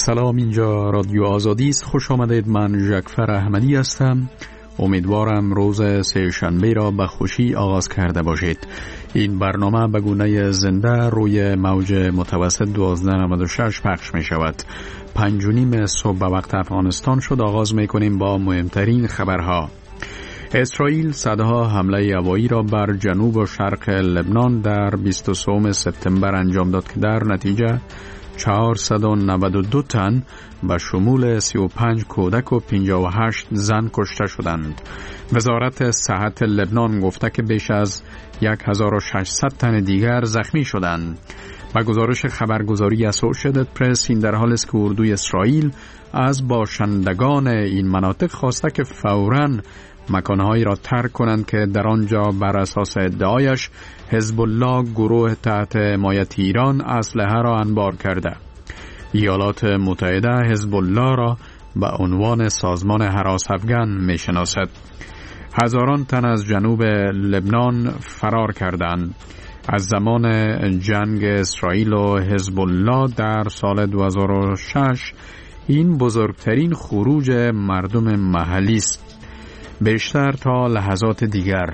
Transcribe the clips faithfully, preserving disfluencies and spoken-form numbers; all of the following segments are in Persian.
سلام، اینجا رادیو آزادی است. خوش آمدید. من ژکفر احمدی هستم. امیدوارم روز سه شنبه را به خوشی آغاز کرده باشید. این برنامه به گونه زنده روی موج متوسط دوازده نود و شش پخش می شود. پنج و نیم صبح به وقت افغانستان شد. آغاز می کنیم با مهمترین خبرها. اسرائیل صدها حمله هوایی را بر جنوب و شرق لبنان در بیست و سه سپتامبر انجام داد که در نتیجه چهارصد و نود و دو تن به شمول سی و پنج کودک و پنجاه و هشت زن کشته شدند. وزارت صحت لبنان گفته که بیش از هزار و ششصد تن دیگر زخمی شدند. با گزارش خبرگزاری اسوسییتد پرس، این در حال است که اردوی اسرائیل از باشندگان این مناطق خواسته که فوراً مکانهایی را ترک کنند که در آنجا بر اساس ادعایش حزب الله گروه تحت حمایت ایران اسلحه را انبار کرده. ایالات متحده حزب الله را به عنوان سازمان هراس افغان می شناسد. هزاران تن از جنوب لبنان فرار کردند. از زمان جنگ اسرائیل و حزب الله در سال دو هزار و شش این بزرگترین خروج مردم محلی است. بیشتر تا لحظات دیگر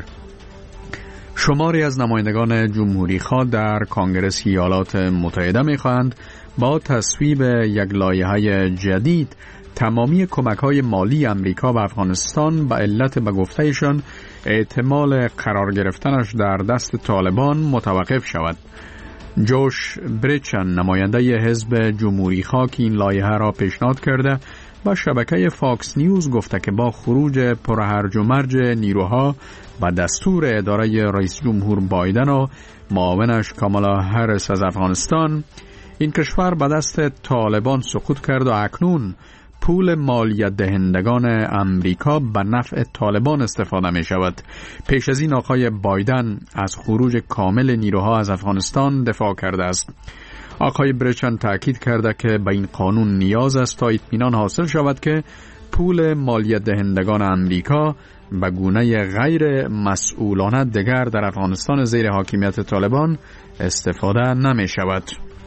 شماری از نمایندگان جمهوری خواه در کانگرس ایالات متحده می‌خواهند با تصویب یک لایحه جدید تمامی کمک‌های مالی امریکا به افغانستان به علت به گفته‌شان احتمال قرار گرفتنش در دست طالبان متوقف شود. جوش بریچن، نماینده حزب جمهوری خواه که این لایحه را پیشنهاد کرده، با شبکه فاکس نیوز گفته که با خروج پرهرج و مرج نیروها و دستور اداره رئیس جمهور بایدن و معاونش کامالا هریس از افغانستان، این کشور به دست طالبان سقوط کرد و اکنون پول مالیات دهندگان امریکا به نفع طالبان استفاده می شود. پیش از این آقای بایدن از خروج کامل نیروها از افغانستان دفاع کرده است. آقای بریچن تأکید کرده که به این قانون نیاز است تا اطمینان حاصل شود که پول مالیات دهندگان امریکا به گونه غیر مسئولانه دیگر در افغانستان زیر حاکمیت طالبان استفاده نمی شود.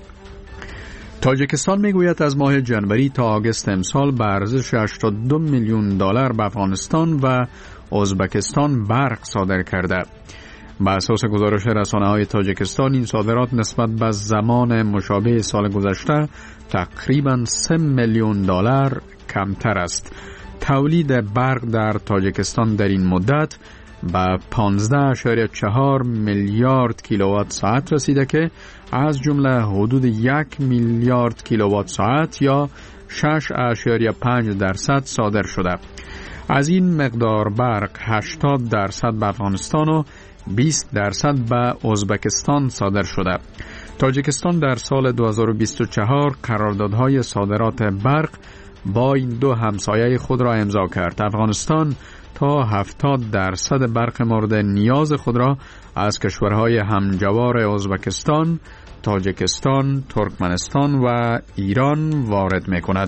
تاجیکستان می گوید از ماه جنوری تا آگوست امسال به ارزش هشتاد و دو میلیون دلار به افغانستان و ازبکستان برق صادر کرده. با اساس گزارش رسانه‌های تاجیکستان، این صادرات نسبت به زمان مشابه سال گذشته تقریباً سه میلیون دلار کمتر است. تولید برق در تاجیکستان در این مدت به پانزده ممیز چهار میلیارد کیلووات ساعت رسیده که از جمله حدود یک میلیارد کیلووات ساعت یا شش ممیز پنج درصد صادر شده. از این مقدار برق هشتاد درصد به افغانستان و بیست درصد به ازبکستان صادر شده. تاجیکستان در سال دو هزار و بیست و چهار قراردادهای صادرات برق با این دو همسایه خود را امضا کرد. افغانستان تا هفتاد درصد برق مورد نیاز خود را از کشورهای همجوار ازبکستان، تاجیکستان، ترکمنستان و ایران وارد می کند.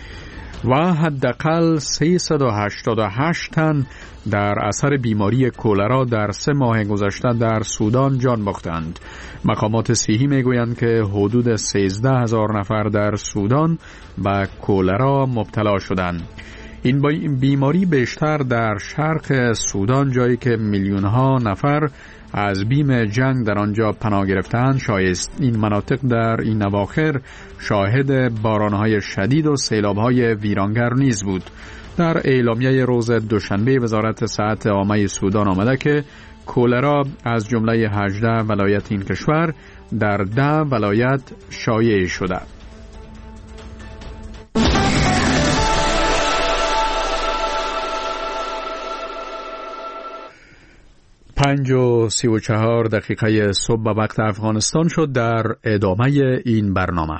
و حداقل سیصد و هشتاد و هشت تن در اثر بیماری کولرا در سه ماه گذشته در سودان جان باختند. مقامات صحی میگویند که حدود سیزده هزار نفر در سودان به کولرا مبتلا شدند. این بیماری بیشتر در شرق سودان، جایی که میلیون ها نفر از بیم جنگ در آنجا پناه گرفتند، شایع است. این مناطق در این اواخر شاهد بارانهای شدید و سیلابهای ویرانگر نیز بود. در اعلامیه روز دوشنبه وزارت صحت عامه سودان آمده که کولرا از جمله هجده ولایت این کشور در ده ولایت شایع شده. پنج و سی و چهار دقیقه صبح به وقت افغانستان شد. در ادامه این برنامه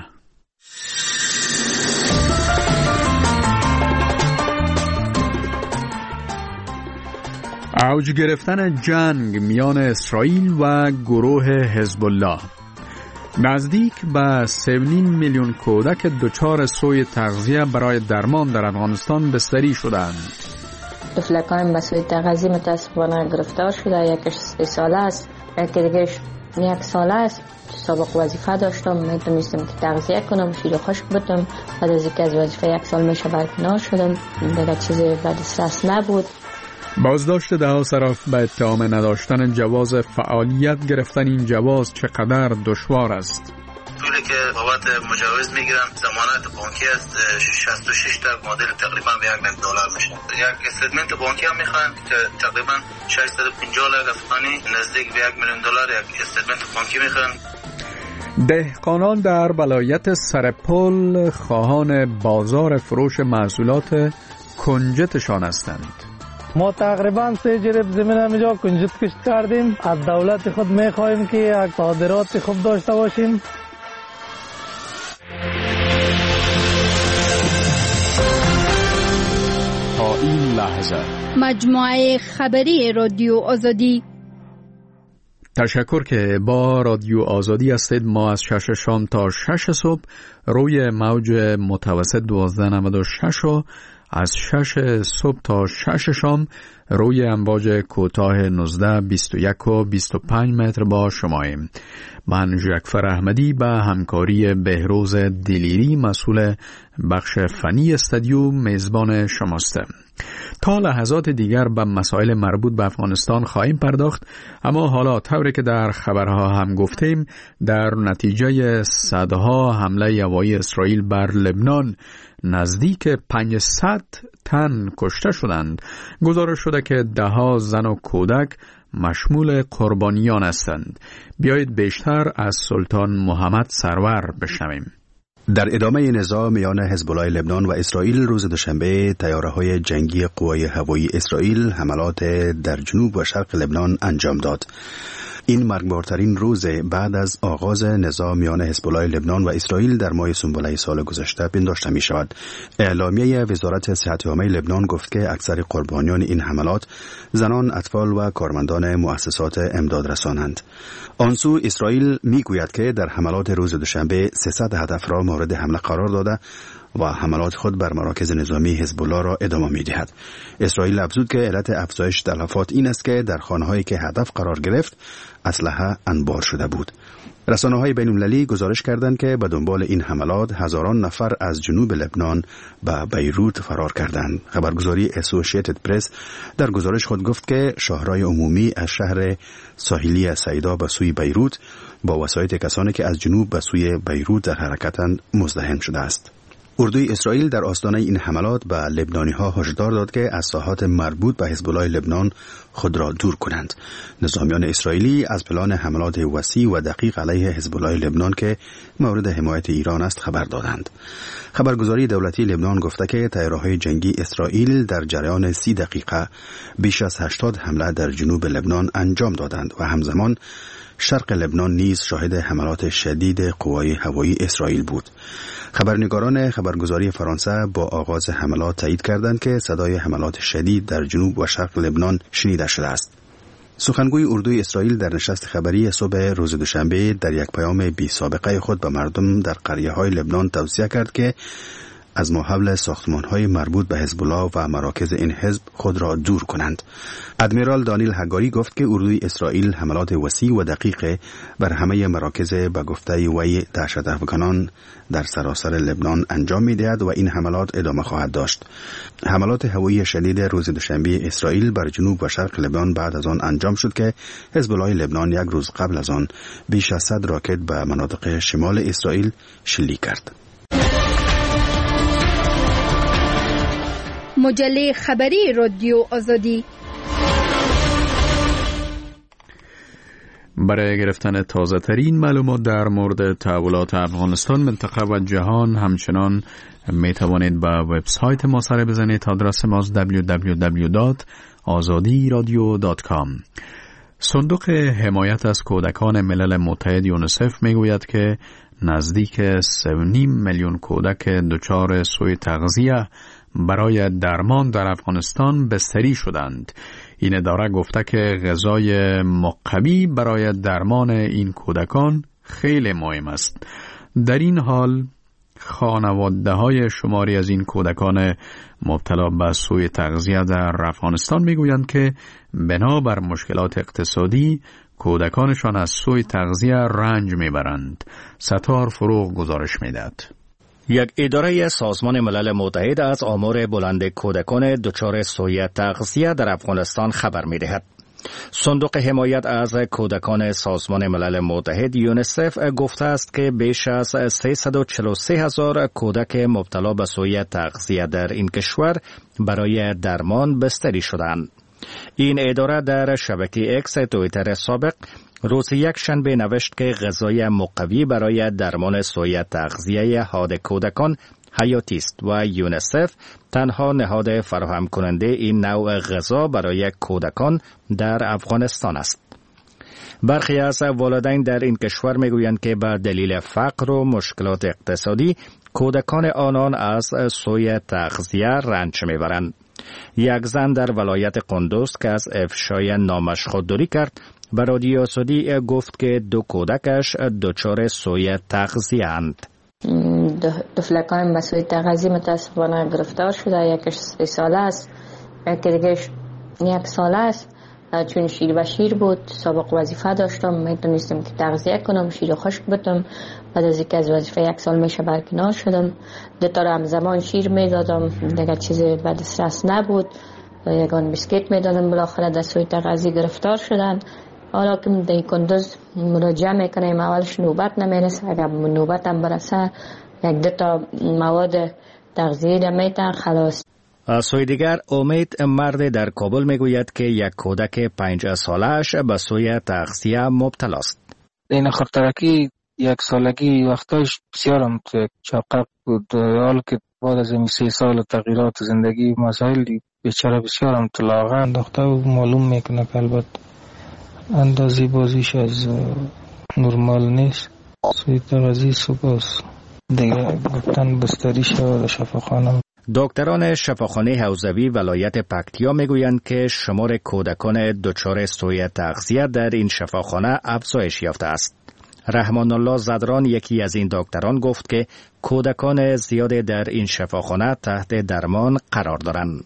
اوج گرفتن جنگ میان اسرائیل و گروه حزب الله. نزدیک به سه و نیم میلیون کودک دچار سوء تغذیه برای درمان در افغانستان بستری شدند. طفلکان به سوء تغذیه متاسفانه گرفتار شده. یکش سه ساله است، یکی دیگه یک ساله است سابق وظیفه داشتم، میتونستم که تغذیه کنم، شیر خشک بدم. بعد از اینکه از وظیفه یک سال میشه برکنار شدم، دیگه چیزی به دسترس نبود. بازداشت دهها صراف به اتهام نداشتن جواز فعالیت گرفتن این جواز چقدر دشوار است؟ پولی که بابت مجوز میگیرن ضمانت بانکی است، شصت و شش تا معادل تقریبا به یک میلیون دلار میشه. یک استیتمنت بانکی هم میخوان که تقریبا ششصد و پنجاه لاک افغانی نزدیک به یک میلیون دلار یک استیتمنت بانکی میخوان. دهقانان در ولایت سرپل خواهان بازار فروش محصولات کنجدشان هستند. ما تقریبا سه جریب زمین همینجا کنجد کشت کردیم. از دولت خود میخواهیم که یک صادرات خوب داشته باشیم. تا این لحظه مجموعه خبری رادیو آزادی. تشکر که با رادیو آزادی هستید. ما از شش شام تا شش صبح روی موج متوسط دوازده نود و شش و از شش صبح تا شش شام روی امواج کوتاه نوزده بیست و یک و بیست و پنج متر با شماییم. من ژکفر احمدی به همکاری بهروز دلیری مسئول بخش فنی استودیو میزبان شماستم. تا لحظات دیگر به مسائل مربوط به افغانستان خواهیم پرداخت، اما حالا طوری که در خبرها هم گفتیم در نتیجه صدها حمله هوایی اسرائیل بر لبنان نزدیک پانصد تن کشته شدند. گزارش شده که دهها زن و کودک مشمول قربانیان هستند. بیایید بیشتر از سلطان محمد سرور بشنویم. در ادامه نزاع میان حزب الله لبنان و اسرائیل روز دوشنبه طیاره‌های جنگی قوای هوایی اسرائیل حملات در جنوب و شرق لبنان انجام داد. این مرگبارترین روز بعد از آغاز نزاع میان حزب الله لبنان و اسرائیل در ماه سنبله سال گذشته پنداشته می شود. اعلامیه وزارت صحت عامه لبنان گفت که اکثر قربانیان این حملات زنان، اطفال و کارمندان مؤسسات امداد رسانند. آنسو اسرائیل می گوید که در حملات روز دوشنبه سیصد هدف را مورد حمله قرار داده و حملات خود بر مراکز نظامی حزب الله را ادامه می دهد. اسرائیل افزود که علت افزایش تلفات این است که در خانه‌هایی که هدف قرار گرفت اسلحه انبار شده بود. رسانه‌های بین‌المللی گزارش کردند که به دنبال این حملات هزاران نفر از جنوب لبنان به بیروت فرار کردند. خبرگزاری اسوسییتد پرس در گزارش خود گفت که شاهرای عمومی از شهر ساحلی سیدا به سوی بیروت با وسایط کسانی که از جنوب به سوی بیروت در حرکتند مزدحم شده است. اردوی اسرائیل در آستانه این حملات به لبنانی‌ها هشدار داد که از ساحات مربوط به حزب الله لبنان خود را دور کنند. نظامیان اسرائیلی از پلان حملات وسیع و دقیق علیه حزب الله لبنان که مورد حمایت ایران است خبر دادند. خبرگزاری دولتی لبنان گفته که طیاره‌های جنگی اسرائیل در جریان سی دقیقه بیش از هشتاد حمله در جنوب لبنان انجام دادند و همزمان شرق لبنان نیز شاهد حملات شدید قوای هوایی اسرائیل بود. خبرنگاران خبرگزاری فرانسه با آغاز حملات تایید کردند که صدای حملات شدید در جنوب و شرق لبنان شنیده شده است. سخنگوی اردوی اسرائیل در نشست خبری صبح روز دوشنبه در یک پیام بی سابقه خود به مردم در قریه‌های لبنان توصیه کرد که از ماحول ساختمان‌های مربوط به حزب الله و مراکز این حزب خود را دور کنند. ادمیرال دانیل هگاری گفت که اردوی اسرائیل حملات وسیع و دقیق بر همه مراکز به گفته وی دهشت افغانان در سراسر لبنان انجام می‌دهد و این حملات ادامه خواهد داشت. حملات هوایی شدید روز دوشنبه اسرائیل بر جنوب و شرق لبنان بعد از آن انجام شد که حزب الله لبنان یک روز قبل از آن بیش از صد راکت به مناطق شمال اسرائیل شلیک کرد. مجله خبری رادیو آزادی. برای گرفتن تازه ترین معلومات در مورد تحولات افغانستان، منطقه و جهان همچنان می توانید به وبسایت ما سر بزنید. آدرس ما دبلیو دبلیو دبلیو دات آزادی رادیو دات کام. صندوق حمایت از کودکان ملل متحد یونیسف می گوید که نزدیک سه و نیم میلیون کودک دچار سوء تغذیه برای درمان در افغانستان بستری شدند. این اداره گفته که غذای مقوی برای درمان این کودکان خیلی مهم است. در این حال خانواده های شماری از این کودکان مبتلا به سوء تغذیه در افغانستان میگویند که بنابر مشکلات اقتصادی کودکانشان از سوء تغذیه رنج میبرند. ستار فروغ گزارش میدهد. یک اداره سازمان ملل متحد از آمار بلند کودکان دچار سوء تغذیه در افغانستان خبر می‌دهد. صندوق حمایت از کودکان سازمان ملل متحد یونیسف گفته است که بیش از سیصد و چهل و سه هزار کودک مبتلا به سوء تغذیه در این کشور برای درمان بستری شدند. این اداره در شبکه اکس توییتر سابق روز یک شنبه نوشت که غذای مقوی برای درمان سوء تغذیه حاد کودکان حیاتی است و یونیسف تنها نهاد فراهم کننده این نوع غذا برای کودکان در افغانستان است. برخی از والدین در این کشور میگویند که به دلیل فقر و مشکلات اقتصادی کودکان آنان از سوء تغذیه رنج میبرند. یک زن در ولایت قندوز که از افشای نامش خودداری کرد به رادیو آزادی گفت که دو کودکش دچار سوء تغذیه اند. دو فلکایم به سوء تغذیه متاسفانه گرفتار شده. یکش سه ساله است، یکی دیگهش یک ساله است. چون شیر و شیر بود، سابق وظیفه داشتم، میتونستم که تغذیه کنم، شیر خشک بدم. بعد از اینکه از وظیفه یک سال میشه برکنار شدم. دو تا همزمان شیر میدادم، دیگه چیزی به دسترس نبود. یگان بیسکیت میدادم. بالاخره در سوء تغذیه گرفتار شدن. حالا که در کندوز مراجعه میکنیم، اولش نوبت نمیرسه. اگر نوبت هم برسه یک دو تا مواد تغذیه میتن خلاص. از سوی دیگر امید مرد در کابل میگوید که یک کودک پنج سالش به سوء تغذیه مبتلا است. این خرترکی یک سالگی وقتاش بسیارم چاقق بود. حال که بعد از این سه سال تغییرات زندگی مسائل بیچاره بسیارم طلاقه دختر و معلوم میکنه که البته اندازی بازیش از نرمال نیست. سوی تغذیه سپاس دیگه گفتن بستری شد شفاخانه. دکتران شفاخانه حوزوی ولایت پکتیا میگویند که شمار کودکان دچار سوء تغذیه در این شفاخانه افزایش یافته است. رحمان الله زدران یکی از این دکتران گفت که کودکان زیاد در این شفاخانه تحت درمان قرار دارند.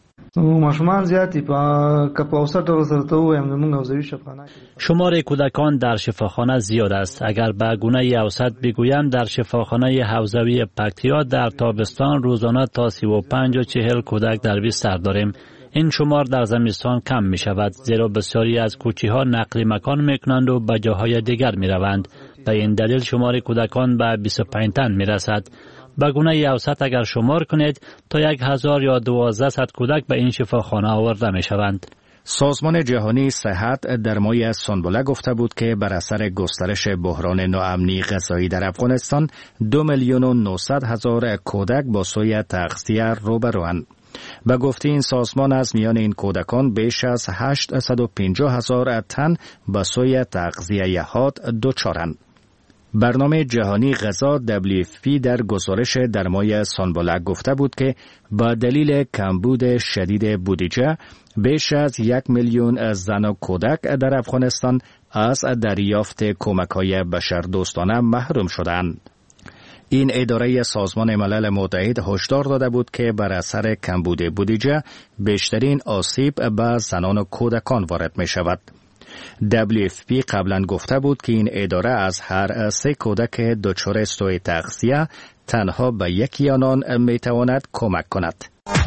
شمار کودکان در شفاخانه زیاد است. اگر به گونه اوسط بگویم در شفاخانه حوزوی پکتیا در تابستان روزانه تا سی و پنج و چهل کودک در بستر داریم. این شمار در زمستان کم می شود زیرا بسیاری از کوچی ها نقل مکان می کنند و به جاهای دیگر می روند. به این دلیل شمار کودکان به بیست و پنج تن می رسد. به گونه اوسط اگر شمار کنید تا یک هزار یا دوازده صد کودک به این شفاخانه آورده می شوند. سازمان جهانی صحت در ماه سنبله گفته بود که بر اثر گسترش بحران ناامنی غذایی در افغانستان دو میلیون و نهصد هزار کودک با سوء تغذیه روبروند. به گفته این سازمان از میان این کودکان بیش از هشتصد و پنجاه هزار تن به سوء تغذیه حاد دچارند. برنامه جهانی غذا دبلیو اف پی در گزارش در ماه سنبله گفته بود که با دلیل کمبود شدید بودجه بیش از یک میلیون زن و کودک در افغانستان از دریافت کمک‌های بشردوستانه محروم شدند. این اداره سازمان ملل متحد هشدار داده بود که بر اثر کمبود بودجه بیشترین آسیب به زنان و کودکان وارد می شود. دبلیو اف پی قبلا گفته بود که این اداره از هر سه کودک دچار سوء تغذیه تنها به یکی آنان می تواند کمک کند.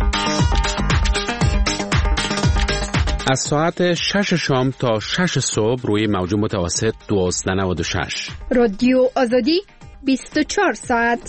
از ساعت شش شام تا شش صبح روی موج متوسط دوازده نود و شش رادیو آزادی بیست و چهار ساعت.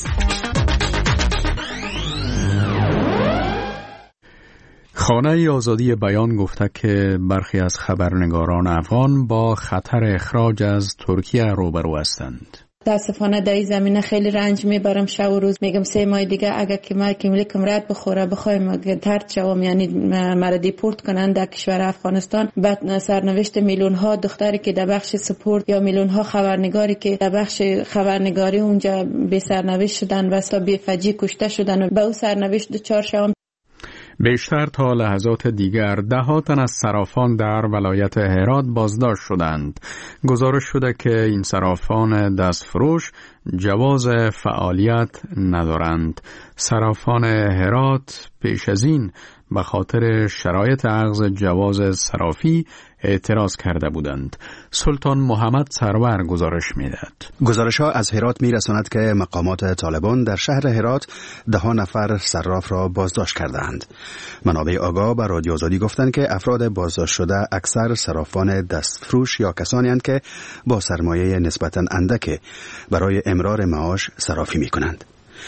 خانه آزادی بیان گفته که برخی از خبرنگاران افغان با خطر اخراج از ترکیه روبرو هستند. متاسفانه در این زمینه خیلی رنج میبرم. شب و روز میگم سه ماه دیگه اگر که ما کملیکم رد بخوره بخوایم ترد شوم، یعنی مرا دیپورت کنند در کشور افغانستان، بعد سرنوشت میلیون ها دختری که در بخش سپورت یا میلیون ها خبرنگاری که در بخش خبرنگاری اونجا به سرنوشت شدن و تا بی فجی کشته شدن و به او سرنوشت دچار شوم. بیشتر تا لحظات دیگر ده ها تن از صرافان در ولایت هرات بازداشت شدند. گزارش شده که این صرافان دستفروش جواز فعالیت ندارند. صرافان هرات پیش از این به خاطر شرایط اخذ جواز صرافی اعتراض کرده بودند. سلطان محمد سرور گزارش می‌دهد. گزارش ها از هرات می‌رساند که مقامات طالبان در شهر هرات ده ها نفر صراف را بازداشت کردند. منابع آگاه به رادیو آزادی گفتند که افراد بازداشت شده اکثر صرافان دستفروش یا کسانی هستند که با سرمایه نسبتاً اندک برای امرار معاش صرافی می‌کنند.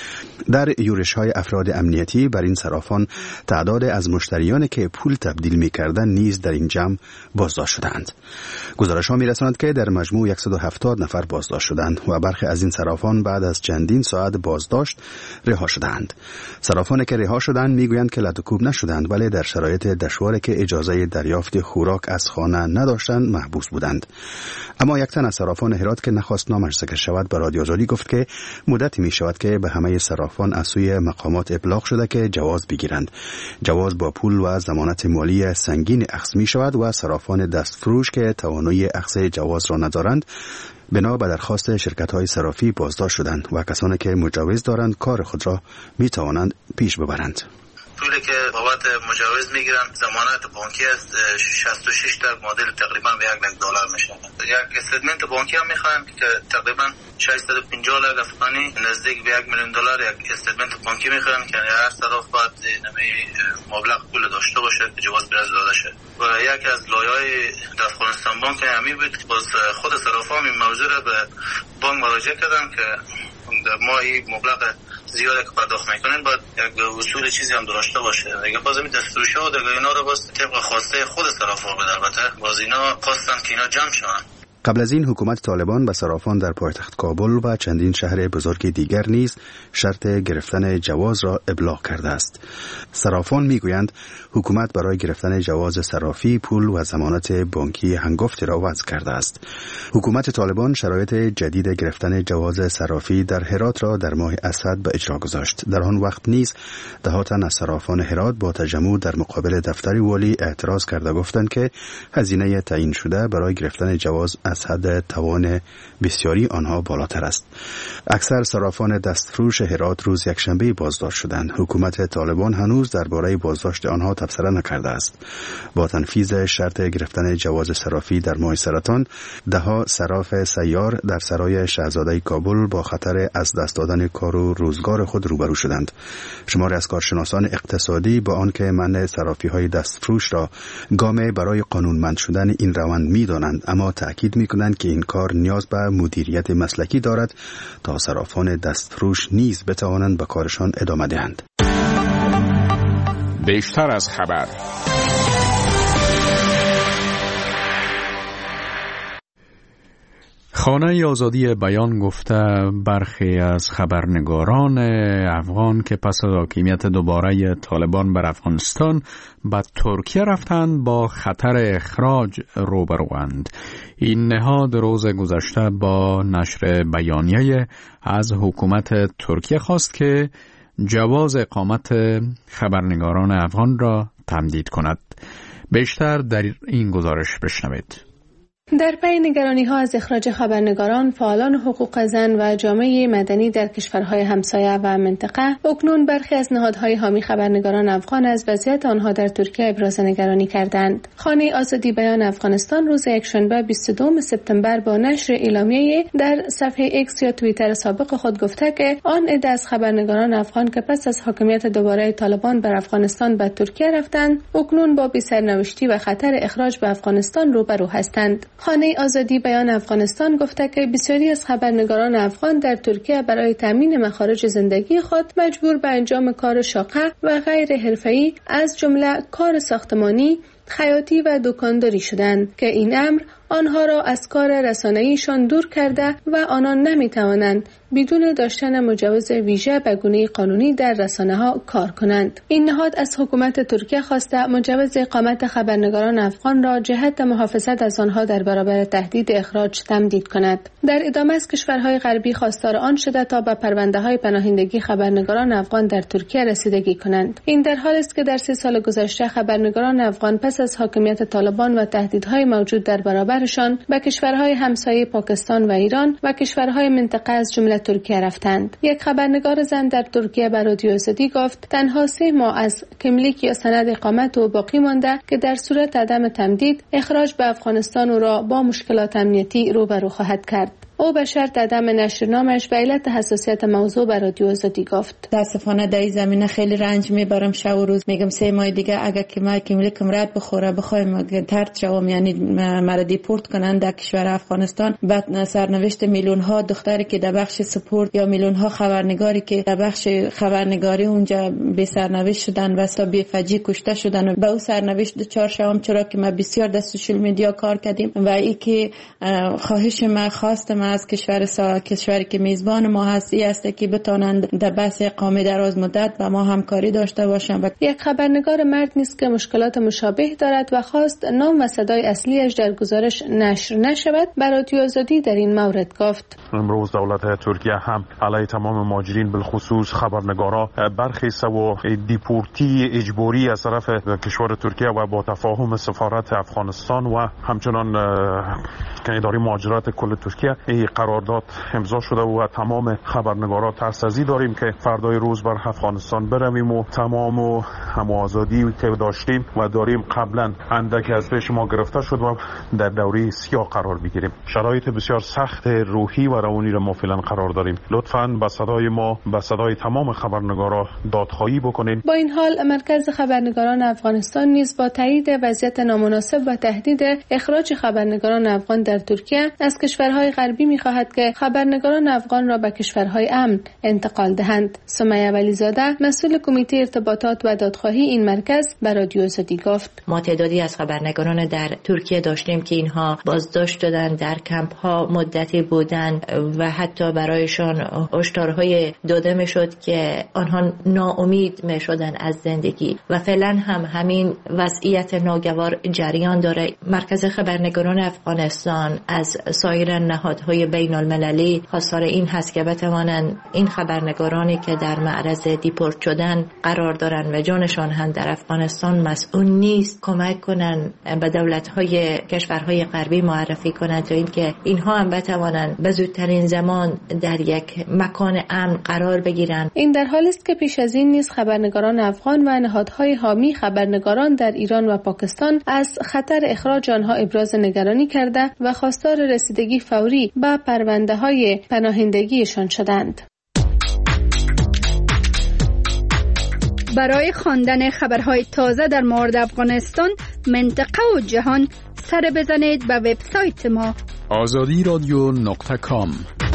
در یورش‌های افراد امنیتی بر این صرافان تعداد از مشتریانی که پول تبدیل می‌کردند نیز در این جمع بازداشت شدند. گزارش‌ها می‌رساند که در مجموع صد و هفتاد نفر بازداشت شدند و برخی از این صرافان بعد از چندین ساعت بازداشت رها شدند. صرافانی که رها شدند می‌گویند که لدوکوب نشدند ولی در شرایط دشواری که اجازه دریافت خوراک از خانه نداشتند محبوس بودند. اما یک تن از صرافان هرات که نخواست نامش ذکر شود به رادیو آزادی گفت که مدتی می‌شود که به همه صرافان از سوی مقامات ابلاغ شده که جواز بگیرند. جواز با پول و ضمانت مالی سنگین اخذ می شود و صرافان دستفروش که توانایی اخذ جواز را ندارند بنا به درخواست شرکت‌های صرافی بازداشت شدند و کسانی که مجوز دارند کار خود را می توانند پیش ببرند. پولی که بابت مجوز میگیرن ضمانت بانکی است شصت و شش تا مدل تقریبا به یک میلیون دلار میشه. یک استیتمنت بانکی هم میخوان که تقریبا ششصد و پنجاه لک افغانی نزدیک به یک میلیون دلار یک استیتمنت بانکی میخوان که هر صراف باید نمی مبلغ پول داشته باشه که جواز براش داده شه. و یکی از لایه‌های افغانستان بانک همی بود باز خود صرافان این موضوع را به بانک مراجعه کردن که ماهی مبلغ زیاده که پرداخت میکنن باید یک اصول چیزی هم داشته باشه. دیگه باز این دستفروشی و دیگه اینا رو باز طبق خواسته خود صرافا بود. البته باز اینا خواستن که اینا جمع شون. قبل از این حکومت طالبان به صرافان در پایتخت کابل و چندین شهر بزرگ دیگر نیز شرط گرفتن جواز را ابلاغ کرده است. صرافان میگویند حکومت برای گرفتن جواز صرافی پول و ضمانت بانکی هنگفتی را وضع کرده است. حکومت طالبان شرایط جدید گرفتن جواز صرافی در هرات را در ماه اسد به اجرا گذاشت. در آن وقت نیز ده ها تن از صرافان هرات با تجمع در مقابل دفتر والی اعتراض کرده گفتند که هزینه تعیین شده برای گرفتن جواز از حد توان بسیاری آنها بالاتر است. اکثر صرافان دستفروش هرات روز یکشنبه بازداشت شدند. حکومت طالبان هنوز درباره بازداشت آنها تبصره نکرده است. با تنفیذ شرط گرفتن جواز صرافی در ماه سرطان، ده ها صراف سیار در سرای شاهزاده کابل با خطر از دست دادن کار و روزگار خود روبرو شدند. شماری از کارشناسان اقتصادی با آنکه منع صرافی های دستفروش را گام برای قانونمند شدن این روند می‌دانند، اما تأکید می‌کنند که این کار نیاز به مدیریت مسلکی دارد تا صرافان دستفروش نیز بتوانند به کارشان ادامه دهند. بیشتر از خبر. خانه آزادی بیان گفته برخی از خبرنگاران افغان که پس از حاکمیت دوباره طالبان بر افغانستان به ترکیه رفتند با خطر اخراج روبروند. این نهاد روز گذشته با نشر بیانیه از حکومت ترکیه خواست که جواز اقامت خبرنگاران افغان را تمدید کند. بیشتر در این گزارش بشنوید. در پی نگرانی‌ها از اخراج خبرنگاران، فعالان حقوق زن و جامعه مدنی در کشورهای همسایه و منطقه، اکنون برخی از نهادهای حامی خبرنگاران افغان از وضعیت آنها در ترکیه ابراز نگرانی کردند. خانه آزادی بیان افغانستان روز یکشنبه بیست و دوم سپتامبر با نشر اعلامیه در صفحه ایکس یا توییتر سابق خود گفته که آن عده از خبرنگاران افغان که پس از حاکمیت دوباره طالبان بر افغانستان به ترکیه رفتند، اکنون با بی‌سرنوشتی و خطر اخراج به افغانستان روبرو هستند. خانه آزادی بیان افغانستان گفته که بسیاری از خبرنگاران افغان در ترکیه برای تامین مخارج زندگی خود مجبور به انجام کار شاقه و غیر حرفه‌ای از جمله کار ساختمانی، خیاطی و دکانداری شدند که این امر آنها را از کار رسانه‌ایشان دور کرده و آنان نمی‌توانند بدون داشتن مجوز ویژه به گونه قانونی در رسانه‌ها کار کنند. این نهاد از حکومت ترکیه خواسته مجوز اقامت خبرنگاران افغان را جهت محافظت از آنها در برابر تهدید اخراج تمدید کند. در ادامه از کشورهای غربی خواستار آن شده تا به پرونده‌های پناهندگی خبرنگاران افغان در ترکیه رسیدگی کنند. این در حالی است که در سه سال گذشته خبرنگاران افغان پس از حاکمیت طالبان و تهدیدهای موجود در برابرشان به کشورهای همسایه پاکستان و ایران و کشورهای منطقه از جمله ترکیه رفتند. یک خبرنگار زن در ترکیه به رادیو آزادی گفت تنها سه ماه از کملیک یا سند اقامت او باقی مانده که در صورت عدم تمدید اخراج به افغانستان او را با مشکلات امنیتی روبرو خواهد کرد. او به شرط عدم نشر نامش به علت حساسیت موضوع به رادیو آزادی گفت. متاسفانه در این زمینه خیلی رنج میبرم. شب و روز میگم سه ماه دیگه اگر که ما کملیکم رد بخوره بخوایم طرد شوم، یعنی مرا دیپورت کنن در کشور افغانستان، بعد سرنوشت میلیون ها دختری که در بخش سپورت یا میلیون ها خبرنگاری که در بخش خبرنگاری اونجا به سرنوشت شدن و اصلا بی فجی کشته شدن و به او سرنوشت دچار شوم، چرا که ما بسیار در سوشال میدیا کار کردیم و ای که خواهش ما خواستم از کشور سا کشوری که میزبان ما هست ای است که بتونند در بحث اقامه دراز مدت با ما همکاری داشته باشند. یک خبرنگار مرد نیست که مشکلات مشابه دارد و خواست نام و صدای اصلیش در گزارش نشر نشود. به رادیو آزادی در این مورد گفت امروز دولت ترکیه هم علیه تمام مهاجرین بالخصوص خبرنگارا برخی سو دیپورتی اجباری از طرف کشور ترکیه و با تفاهم سفارت افغانستان و همچنان اداره مهاجرت کل ترکیه این قرارداد امضا شده و تمام خبرنگارا ترسازی داریم که فردای روز بر افغانستان برویم و تمام و هم آزادی که داشتیم و داریم قبلا اندک از پیش ما گرفته شد و در دوره سیاه قرار بگیریم. شرایط بسیار سخت روحی و روانی را ما فعلا قرار داریم. لطفاً به صدای ما به صدای تمام خبرنگارا دادخواهی بکنید. با این حال مرکز خبرنگاران افغانستان نیز با تایید وضعیت نامناسب و تهدید اخراج خبرنگاران افغان در ترکیه از کشورهای غربی می‌خواهد که خبرنگاران افغان را به کشورهای امن انتقال دهند. سمیه ولیزاده مسئول کمیته ارتباطات و دادخواهی این مرکز به رادیو آزادی گفت ما تعدادی از خبرنگاران در ترکیه داشتیم که اینها بازداشت شدند، در کمپ ها مدتی بودند و حتی برایشان هشدارهای داده میشد که آنها ناامید میشدند از زندگی و فعلا هم همین وضعیت ناگوار جریان داره. مرکز خبرنگاران افغانستان از سایر نهادهای بین المللی خواستار این هست که بتوانند این خبرنگارانی که در معرض دیپورت شدن قرار دارند و جانشان هم در افغانستان مسئول نیست کمک کنند به دولت‌های کشورهای غربی معرفی کنند تا اینکه اینها هم بتوانند به زودترین زمان در یک مکان امن قرار بگیرند. این در حالی است که پیش از این نیز خبرنگاران افغان و نهادهای حامی خبرنگاران در ایران و پاکستان از خطر اخراج آنها ابراز نگرانی کرده و خواستار رسیدگی فوری به پرونده‌های پناهندگیشان شدند. برای خواندن خبرهای تازه در مورد افغانستان، منطقه و جهان سر بزنید به وبسایت ما آزادی رادیو نقطه کام.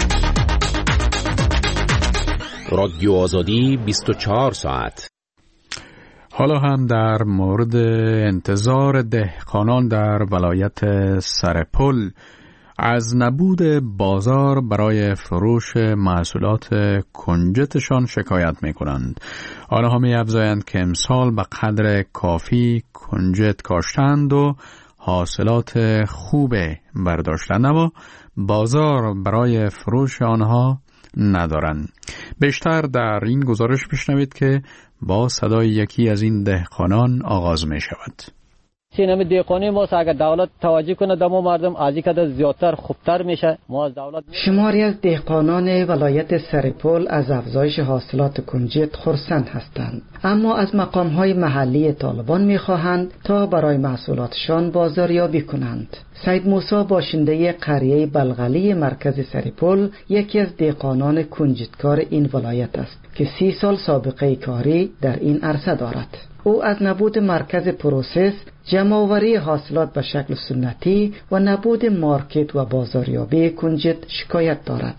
رادیو آزادی بیست و چهار ساعت. حالا هم در مورد انتظار دهقانان در ولایت سرپل از نبود بازار برای فروش محصولات کنجدشان شکایت می کنند. آنها می افزایند که امسال به قدر کافی کنجد کاشتند و حاصلات خوب برداشتند، اما بازار برای فروش آنها ندارند. بیشتر در این گزارش بشنوید که با صدای یکی از این دهقانان آغاز می شود. سینم دهقانی ما اگر دولت توجه کنه دمو مردم از اینکه زیادتر خوبتر میشه. ما از دولت شماری از دهقانان ولایت سرپل از افزایش حاصلات کنجد خرسند هستند، اما از مقام‌های محلی طالبان می‌خواهند تا برای محصولاتشان بازاریابی کنند. سید موسی باشنده قریه بلغلی مرکز سرپل یکی از دهقانان کنجدکار این ولایت است که سی سال سابقه کاری در این عرصه دارد. او از نبود مرکز پروسس، جمع‌آوری حاصلات به شکل سنتی و نبود مارکت و بازاریابی کنجد شکایت دارد.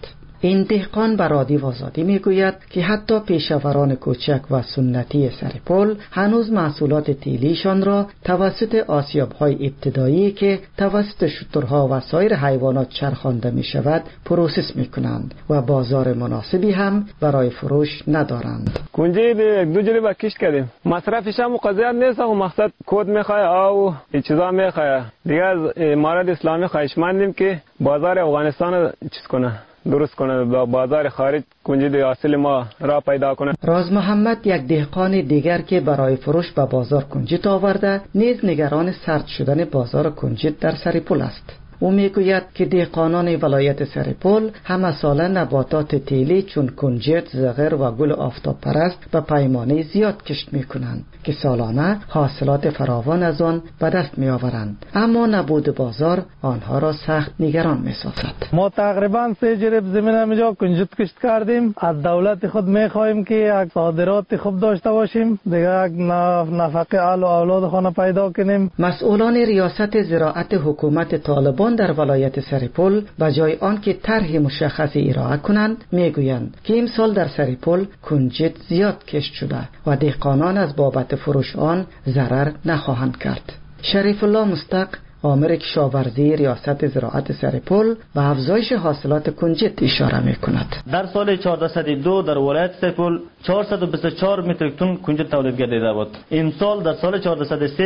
این دهقان بر رادیو آزادی میگوید که حتی پیشاوران کوچک و سنتی سرپل هنوز محصولات تیلیشان را توسط آسیاب‌های ابتدایی که توسط شترها و سایر حیوانات چرخانده می شود پروسس می کنند و بازار مناسبی هم برای فروش ندارند. کنجی به دو جلی با کشت کردیم. مصرفش هم قضیت نیست و مقصد کود میخواه او چیزا میخواه. دیگه از امارت اسلامی خواهشمندیم که بازار افغانستان چیز کنه، درست کنه، با بازار خارج کنجد اصل ما را پیدا کنه. راز محمد یک دهقان دیگر که برای فروش به بازار کنجد آورده نیز نگران سرد شدن بازار کنجد در سرپل است. او میگوید که دهقانان ولایت سرپل همه ساله نباتات تیلی چون کنجد، زغر و گل آفتاب پرست به پیمانه زیاد کشت میکنند که سالانه حاصلات فراوان از آن به دست میآورند، اما نبود بازار آنها را سخت نگران میسازد. ما تقریبا سه جریب زمین همینجا کنجد کشت کردیم. از دولت خود میخواهیم که یک صادرات خوب داشته باشیم، دیگه یک نفقه اهل و اولاد خانه پیدا کنیم. مسئولان ریاست زراعت حکومت طالبان در ولایت سرپل به جای آن که طرح مشخصی ارائه کنند میگویند که امسال در سرپل کنجد زیاد کشت شده و دهقانان از بابت فروش آن ضرر نخواهند کرد. شریف الله مستق آمر کشاورزی ریاست زراعت سرپل و افزایش حاصلات کنجد اشاره میکند. در سال چهارصد و دو در ولایت سرپل چهارصد و بیست و چهار متریک تن کنجد تولید گردیده بود. امسال در سال چهارصد و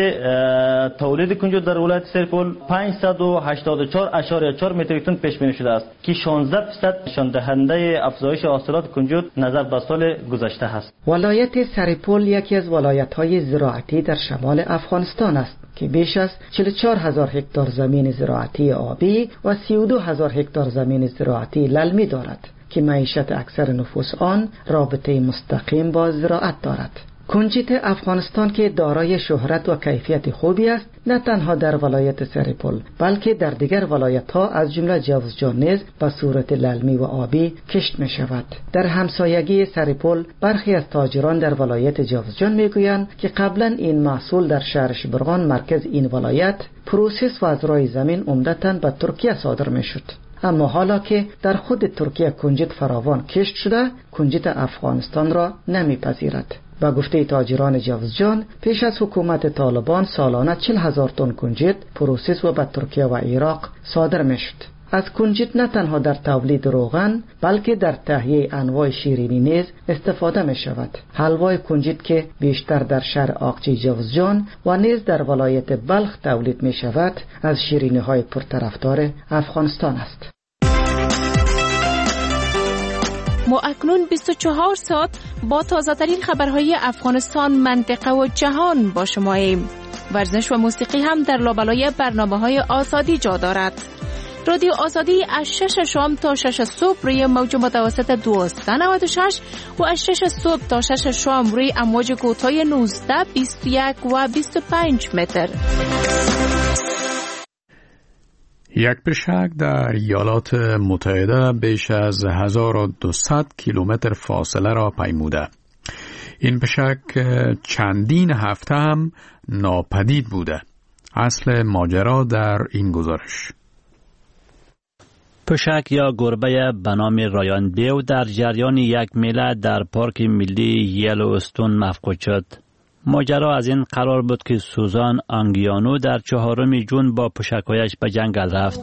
سه تولید کنجد در ولایت سرپل پانصد و هشتاد و چهار اشاریه چهار متریک تن پیش بینی شده است که شانزده درصد نشان دهنده افزایش حاصلات کنجد نظر به سال گذشته است. ولایت سرپل یکی از ولایت‌های زراعتی در شمال افغانستان است که بیش از چهل و چهار هزار هکتار زمین زراعتی آبی و سی و دو هزار هکتار زمین زراعتی للمی دارد که معیشت اکثر نفوس آن رابطه مستقیم با زراعت دارد. کنجد افغانستان که دارای شهرت و کیفیت خوبی است نه تنها در ولایت سرپل بلکه در دیگر ولایت‌ها از جمله جوزجان نیز به صورت للمی و آبی کشت می شود. در همسایگی سرپل برخی از تاجران در ولایت جوزجان می گویند که قبلا این محصول در شهر شبرغان مرکز این ولایت پروسس و از رای زمین عمدتاً به ترکیه صادر می شد، اما حالا که در خود ترکیه کنجد فراوان کشت شده کنجد افغانستان را نمیپذیرد. با گفته تاجران جوزجان پیش از حکومت طالبان سالانه چهل هزار تن کنجد پروسس و به ترکیه و عراق صادر می شد. از کنجد نه تنها در تولید روغن بلکه در تهیه انواع شیرینی نیز استفاده می شود. حلوای کنجد که بیشتر در شهر آقچی جوزجان و نیز در ولایت بلخ تولید می شود از شیرینی های پرطرفدار افغانستان است. ما اکنون بیست و چهار ساعت با تازه ترین خبرهای افغانستان، منطقه و جهان با شماییم. ورزش و موسیقی هم در لابلای برنامه‌های آزادی جا دارد. رادیو آزادی از شش شام تا شش صبح روی موج متوسط دویست و نود و شش و از شش صبح تا شش شام روی امواج کوتاه نوزده، بیست و یک و بیست و پنج متر. یک پشک در ایالات متحده بیش از هزار و دویست کیلومتر فاصله را پیموده. این پشک چندین هفته هم ناپدید بوده. اصل ماجرا در این گزارش. پشک یا گربه به نام رایان بیو در جریان یک میله در پارک ملی یلوستون مفقود شد. ماجرا از این قرار بود که سوزان آنگیانو در چهارم جون با پشکایش به جنگل رفت.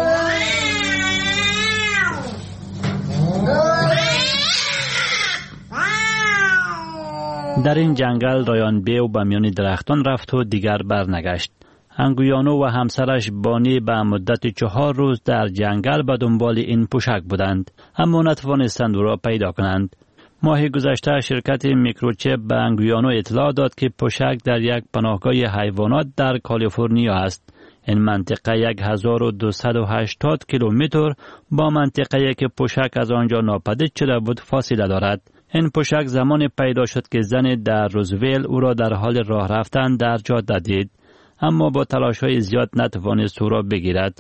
در این جنگل رایان بیو به میان درختان رفت و دیگر برنگشت. آنگیانو و همسرش بانی به مدت چهار روز در جنگل به دنبال این پشک بودند، اما نتوانستند او را پیدا کنند. ماه گذشته شرکت میکروچپ به آنگیانو اطلاع داد که پشک در یک پناهگاه حیوانات در کالیفرنیا است. این منطقه هزار و دویست و هشتاد کیلومتر با منطقه‌ای که پشک از آنجا ناپدید شده بود فاصله دارد. این پشک زمان پیدا شد که زن در روزویل او را در حال راه رفتن در جاده دید، اما با تلاش‌های زیاد نتوانست او را بگیرد.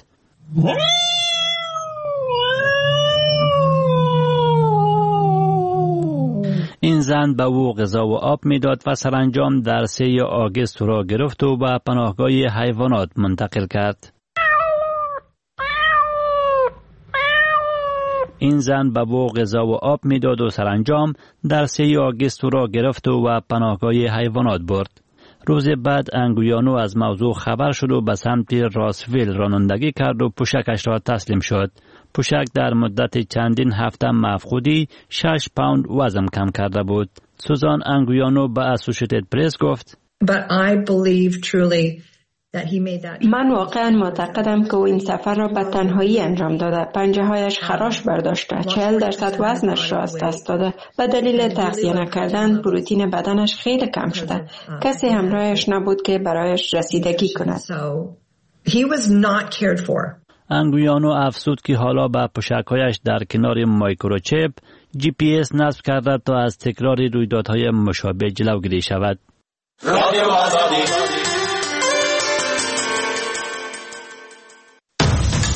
این زن به او غذا و آب میداد و سرانجام در سه آگوست را گرفت و به پناهگاه حیوانات منتقل کرد. این زن به او غذا و آب میداد و سرانجام در سه آگوست او را گرفت و پناهگاه حیوانات برد. روز بعد انگویانو از موضوع خبر شد و به سمت راسویل رانندگی کرد و پوشکش را تسلیم شد. پوشک در مدت چندین هفته مفقودی شش پوند وزن کم کرده بود. سوزان انگویانو به اسوشیتد پرس گفت: But I believe truly that he made that. من واقعا معتقدم که او این سفر را به تنهایی انجام داده. پنجه هایش خراش برداشته، چهل درصد وزنش را از دست داده. به دلیل تغذیه نکردن پروتئین بدنش خیلی کم شده. کسی همراهش نبود که برایش رسیدگی کند. He was not cared for. انگویانو افزود که حالا به پوشک‌هایش در کنار مایکروچیپ جی پی اس نصب کرده تا از تکرار رویدادهای مشابه جلوگیری شود. رادیو آزادی